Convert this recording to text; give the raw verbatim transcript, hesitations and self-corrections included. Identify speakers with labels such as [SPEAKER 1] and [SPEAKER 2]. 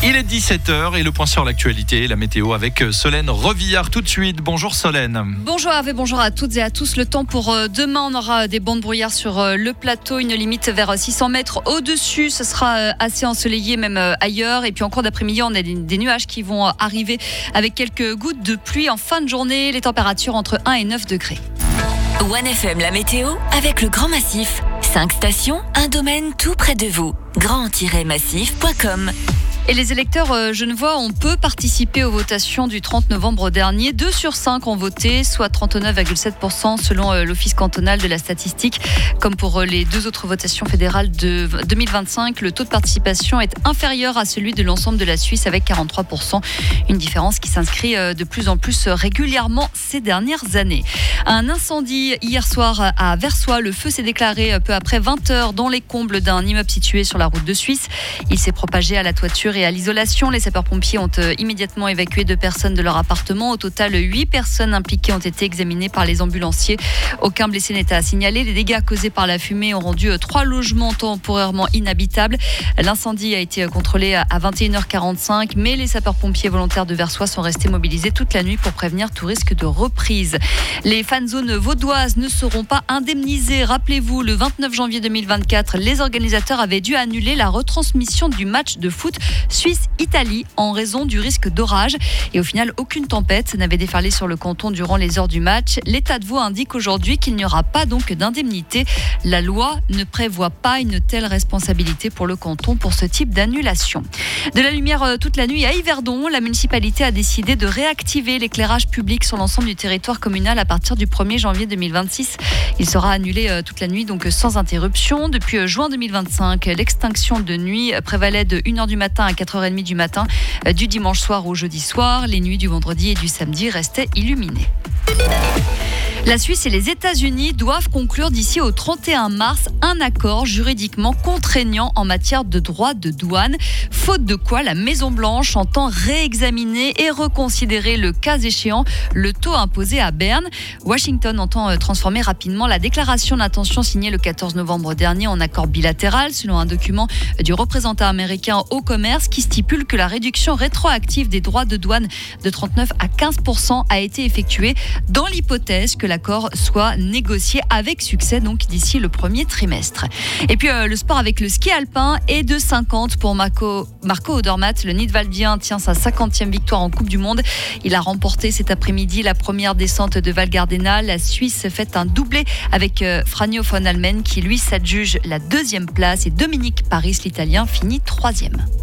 [SPEAKER 1] Il est dix-sept heures et le point sur l'actualité, la météo avec Solène Revillard tout de suite. Bonjour Solène.
[SPEAKER 2] Bonjour Hervé, bonjour à toutes et à tous. Le temps pour demain, on aura des bancs de brouillard sur le plateau, une limite vers six cents mètres au-dessus. Ce sera assez ensoleillé même ailleurs. Et puis en cours d'après-midi, on a des nuages qui vont arriver avec quelques gouttes de pluie en fin de journée. Les températures entre un et neuf degrés.
[SPEAKER 3] One F M, la météo avec le Grand Massif. cinq stations, un domaine tout près de vous. grand tiret massif point com.
[SPEAKER 2] Et les électeurs euh, genevois ont peu participé aux votations du trente novembre dernier. deux sur cinq ont voté, soit trente-neuf virgule sept pour cent selon euh, l'Office cantonal de la statistique. Comme pour euh, les deux autres votations fédérales de deux mille vingt-cinq, le taux de participation est inférieur à celui de l'ensemble de la Suisse avec quarante-trois pour cent. Une différence qui s'inscrit euh, de plus en plus régulièrement ces dernières années. Un incendie hier soir à Versoix. Le feu s'est déclaré peu après vingt heures dans les combles d'un immeuble situé sur la route de Suisse. Il s'est propagé à la toiture et à l'isolation. Les sapeurs-pompiers ont immédiatement évacué deux personnes de leur appartement. Au total, huit personnes impliquées ont été examinées par les ambulanciers. Aucun blessé n'est à signaler. Les dégâts causés par la fumée ont rendu trois logements temporairement inhabitables. L'incendie a été contrôlé à vingt et une heures quarante-cinq, mais les sapeurs-pompiers volontaires de Versoix sont restés mobilisés toute la nuit pour prévenir tout risque de reprise. Les fan zones vaudoises ne seront pas indemnisées. Rappelez-vous, le vingt-neuf janvier deux mille vingt-quatre, les organisateurs avaient dû annuler la retransmission du match de foot Suisse-Italie en raison du risque d'orage. Et au final, aucune tempête n'avait déferlé sur le canton durant les heures du match. L'État de Vaud indique aujourd'hui qu'il n'y aura pas donc d'indemnité. La loi ne prévoit pas une telle responsabilité pour le canton pour ce type d'annulation. De la lumière toute la nuit à Yverdon, la municipalité a décidé de réactiver l'éclairage public sur l'ensemble du territoire communal à partir du premier janvier deux mille vingt-six. Il sera annulé toute la nuit, donc sans interruption. Depuis juin deux mille vingt-cinq, l'extinction de nuit prévalait de une heure du matin à quatre heures trente du matin, du dimanche soir au jeudi soir. Les nuits du vendredi et du samedi restaient illuminées. La Suisse et les États-Unis doivent conclure d'ici au trente et un mars un accord juridiquement contraignant en matière de droits de douane, faute de quoi la Maison-Blanche entend réexaminer et reconsidérer le cas échéant le taux imposé à Berne. Washington entend transformer rapidement la déclaration d'intention signée le quatorze novembre dernier en accord bilatéral, selon un document du représentant américain au commerce qui stipule que la réduction rétroactive des droits de douane de trente-neuf à quinze pour cent a été effectuée dans l'hypothèse que la l'accord soit négocié avec succès donc d'ici le premier trimestre. Et puis euh, le sport avec le ski alpin est de cinquante pour Marco, Marco Odermatt. Le Nidwaldien tient sa cinquantième victoire en Coupe du Monde. Il a remporté cet après-midi la première descente de Val Gardena. La Suisse fait un doublé avec euh, Franjo von Allmen qui lui s'adjuge la deuxième place et Dominique Paris, l'Italien, finit troisième.